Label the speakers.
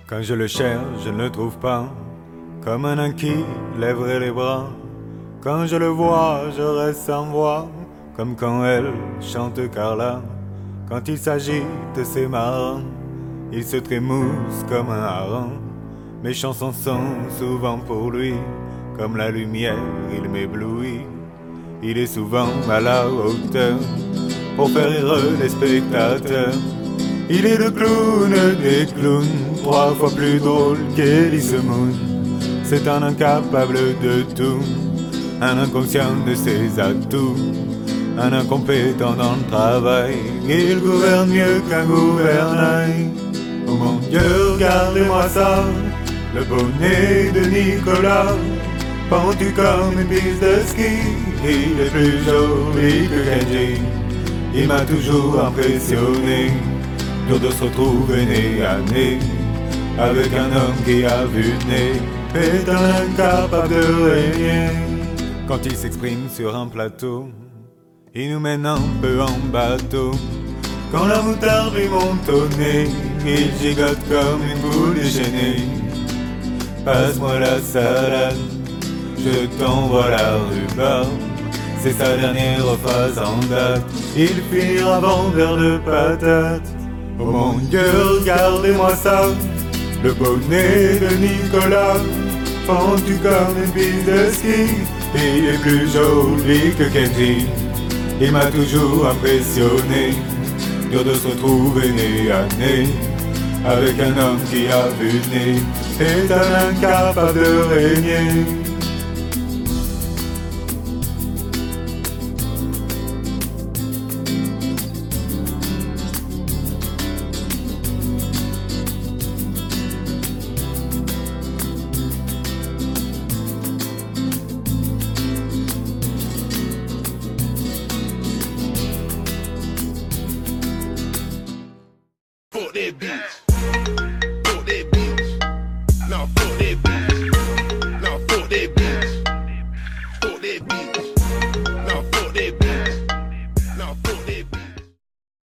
Speaker 1: Quand je le cherche, je ne le trouve pas, comme un nain qui lèverait les bras. Quand je le vois, je reste sans voix, comme quand elle chante Carla. Quand il s'agit de ses marins, il se trémousse comme un hareng. Mes chansons sont souvent pour lui, comme la lumière, il m'éblouit. Il est souvent à la hauteur, pour faire rire les spectateurs. Il est le clown des clowns, 3 fois plus drôle qu'Elise Moon. C'est un incapable de tout, un inconscient de ses atouts, un incompétent dans le travail. Il gouverne mieux qu'un gouvernail. Oh mon Dieu, regardez-moi ça, le bonnet de Nicolas, pendu comme une piste de ski. Il est plus joli que Kenji, il m'a toujours impressionné. Dur de se retrouver nez à nez avec un homme qui a vu le nez, est un incapable de régner. Quand il s'exprime sur un plateau, il nous mène un peu en bateau. Quand la moutarde lui monte au nez, il gigote comme une boule déchaînée. Passe-moi la salade, je t'envoie la rhubarbe. C'est sa dernière phrase en date, il finira vendeur de patates. Oh mon Dieu, regardez-moi ça, le bonnet de Nicolas, pendu comme une piste de ski. Il est plus joli que Kenji, il m'a toujours impressionné. Dur de se retrouver nez à nez avec un homme qui a vu le nez, est un incapable de régner.